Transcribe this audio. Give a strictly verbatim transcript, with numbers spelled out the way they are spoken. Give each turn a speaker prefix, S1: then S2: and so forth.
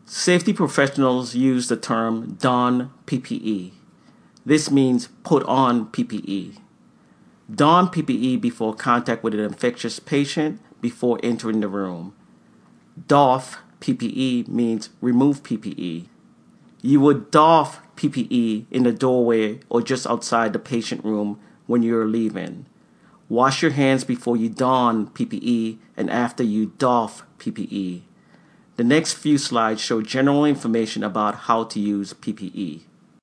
S1: Safety professionals use the term don P P E. This means put on P P E. Don P P E before contact with an infectious patient before entering the room. Doff P P E means remove P P E. You would doff P P E in the doorway or just outside the patient room when you're leaving. Wash your hands before you don P P E and after you doff P P E. The next few slides show general information about how to use P P E.